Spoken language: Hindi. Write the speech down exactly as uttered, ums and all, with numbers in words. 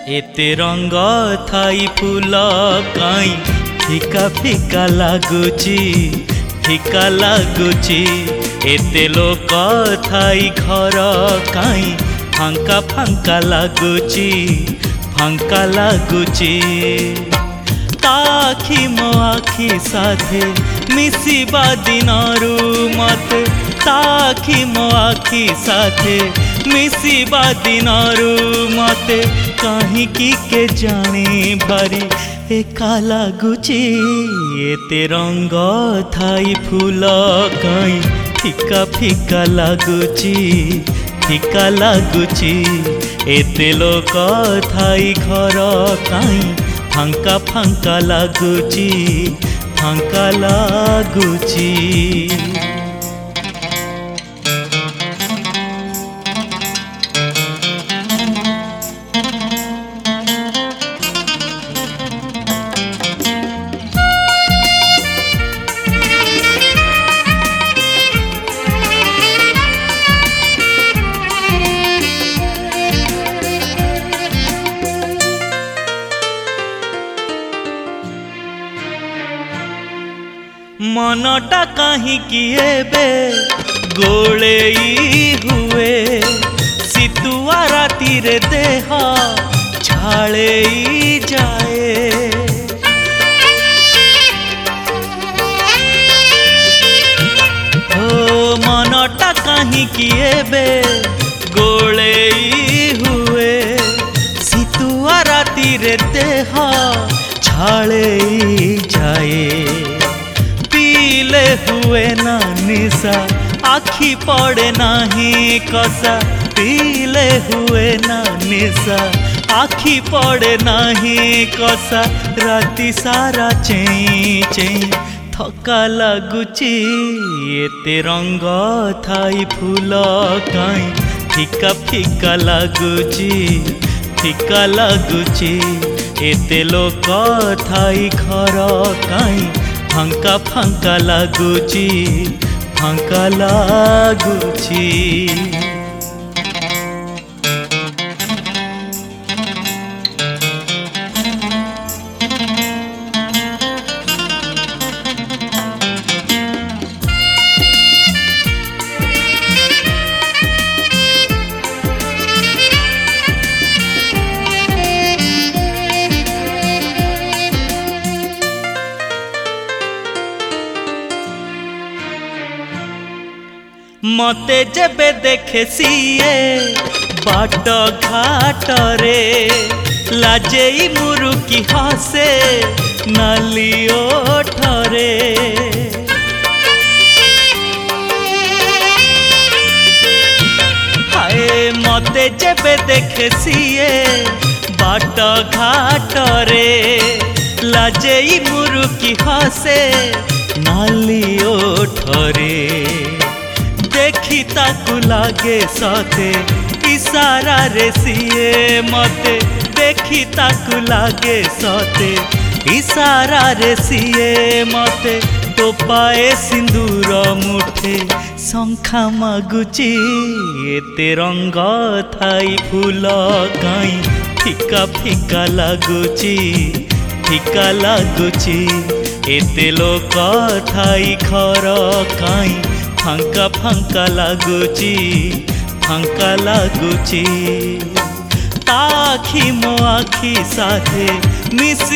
एते रंग थाई फूल काई फिका फिका लागुची फिका लागुची। एते लोक थाई घर काई फांका फांका लागुची फांका लागुची। ताखी मो आखी साथे मिसिबा दिनरु मते ताखी मो आखी साथे मिसिबा दिनरु मते कहीं की के जाने बारी एका लागुची। एते रंग थाई फूल काई फिका फिका लागुची फिका लागुची। एते लोक थाई घर काई फांका फांका लागुची फांका लागुची। मनटा कहीं किए बे गोलेई हुए सितुआ राती रे देह छाड़े जाए। हो मनटा कहीं किए बे गोलेई हुए सितुआ राती रे देह छाड़े जाए। पीले हुए ना निशा आखी पड़े नहीं कसा पीले हुए ना निशा आखी पड़े नहीं कसा राती सारा चेई चेई थका लागुची। एते रंग थाई फूल काई फिका फिका लागुची फिका लागुची। एते लोक थाई घर काई फांका फांका लागुची फांका लागुची। मते जेबे देखे सीए बाट घाट रे लाजेई मुरुकी हसे नाली ओठरे। हाय मते जेबे देखे सीए बाट घाट रे लाजेई मुरुकी हसे नाली ओठरे। देखी ताकू लागे सते इशारा रे सीए मते देखी ताकू लागे सते इशारा रे सीए मते तो पाए सिंदूर मुठे शंखा मागुची। एते रंग थाई फूल काई फिका फिका लागुची फिका लागुची। एते लोक थाई घर काई फांका फांका लागुची फांका लागुची। ताखी मो आखी साथे मिसी